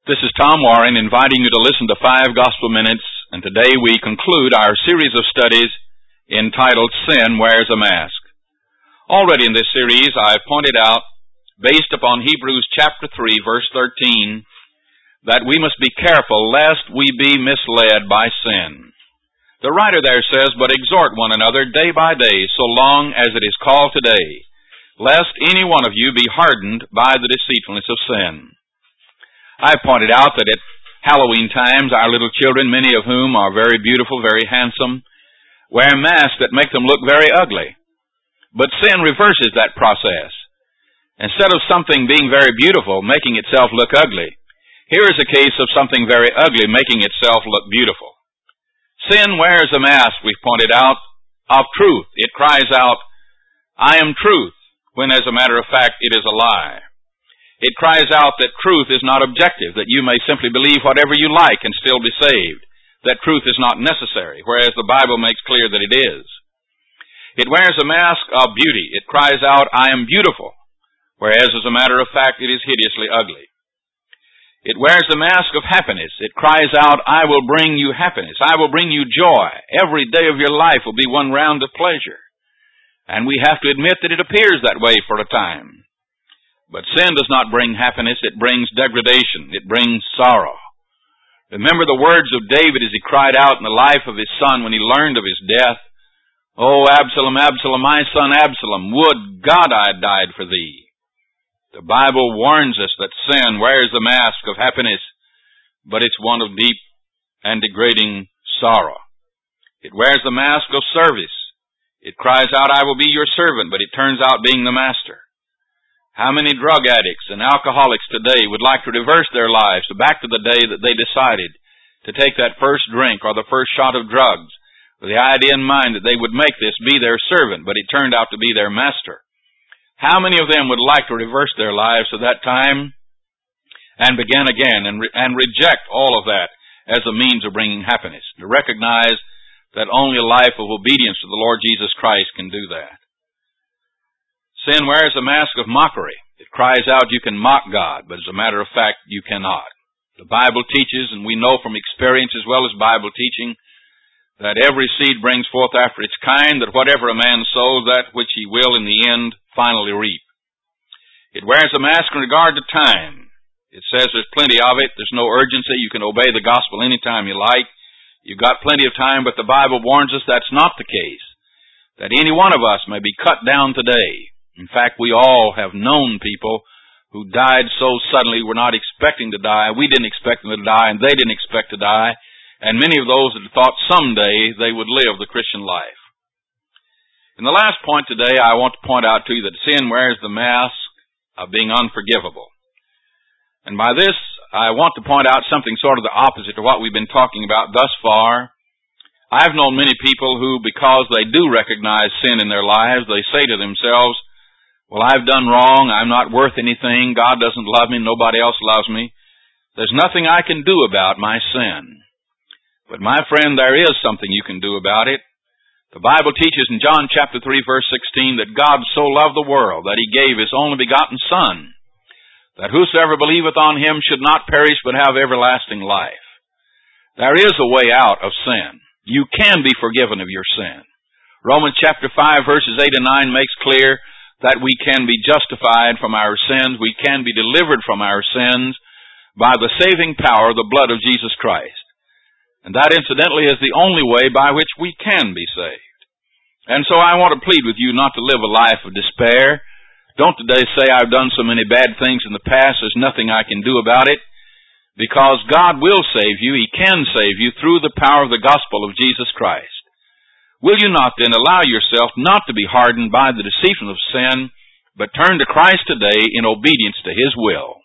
This is Tom Warren inviting you to listen to 5 Gospel Minutes, and today we conclude our series of studies entitled Sin Wears a Mask. Already in this series I've pointed out, based upon Hebrews chapter 3 verse 13, that we must be careful lest we be misled by sin. The writer there says, "But exhort one another day by day, so long as it is called today, lest any one of you be hardened by the deceitfulness of sin." I pointed out that at Halloween times, our little children, many of whom are very beautiful, very handsome, wear masks that make them look very ugly. But sin reverses that process. Instead of something being very beautiful, making itself look ugly, here is a case of something very ugly making itself look beautiful. Sin wears a mask, we've pointed out, of truth. It cries out, "I am truth," when as a matter of fact it is a lie. It cries out that truth is not objective, that you may simply believe whatever you like and still be saved, that truth is not necessary, whereas the Bible makes clear that it is. It wears a mask of beauty. It cries out, "I am beautiful," whereas as a matter of fact it is hideously ugly. It wears the mask of happiness. It cries out, "I will bring you happiness. I will bring you joy. Every day of your life will be one round of pleasure." And we have to admit that it appears that way for a time. But sin does not bring happiness, it brings degradation, it brings sorrow. Remember the words of David as he cried out in the life of his son when he learned of his death, "Oh, Absalom, Absalom, my son Absalom, would God I had died for thee." The Bible warns us that sin wears the mask of happiness, but it's one of deep and degrading sorrow. It wears the mask of service. It cries out, "I will be your servant," but it turns out being the master. How many drug addicts and alcoholics today would like to reverse their lives back to the day that they decided to take that first drink or the first shot of drugs with the idea in mind that they would make this be their servant, but it turned out to be their master? How many of them would like to reverse their lives to that time and begin again and reject all of that as a means of bringing happiness, to recognize that only a life of obedience to the Lord Jesus Christ can do that? Sin wears a mask of mockery. It cries out you can mock God, but as a matter of fact, you cannot. The Bible teaches, and we know from experience as well as Bible teaching, that every seed brings forth after its kind, that whatever a man sows, that which he will in the end finally reap. It wears a mask in regard to time. It says there's plenty of it. There's no urgency. You can obey the gospel anytime you like. You've got plenty of time, but the Bible warns us that's not the case. That any one of us may be cut down today. In fact, we all have known people who died so suddenly we're not expecting to die. We didn't expect them to die, and they didn't expect to die. And many of those had thought someday they would live the Christian life. In the last point today, I want to point out to you that sin wears the mask of being unforgivable. And by this, I want to point out something sort of the opposite to what we've been talking about thus far. I've known many people who, because they do recognize sin in their lives, they say to themselves, "Well, I've done wrong. I'm not worth anything. God doesn't love me. Nobody else loves me. There's nothing I can do about my sin." But my friend, there is something you can do about it. The Bible teaches in John chapter 3 verse 16 that God so loved the world that He gave His only begotten Son, that whosoever believeth on Him should not perish but have everlasting life. There is a way out of sin. You can be forgiven of your sin. Romans chapter 5 verses 8 and 9 makes clear that we can be justified from our sins. We can be delivered from our sins by the saving power of the blood of Jesus Christ. And that, incidentally, is the only way by which we can be saved. And so I want to plead with you not to live a life of despair. Don't today say, "I've done so many bad things in the past, there's nothing I can do about it." Because God will save you. He can save you through the power of the gospel of Jesus Christ. Will you not then allow yourself not to be hardened by the deceitfulness of sin, but turn to Christ today in obedience to His will?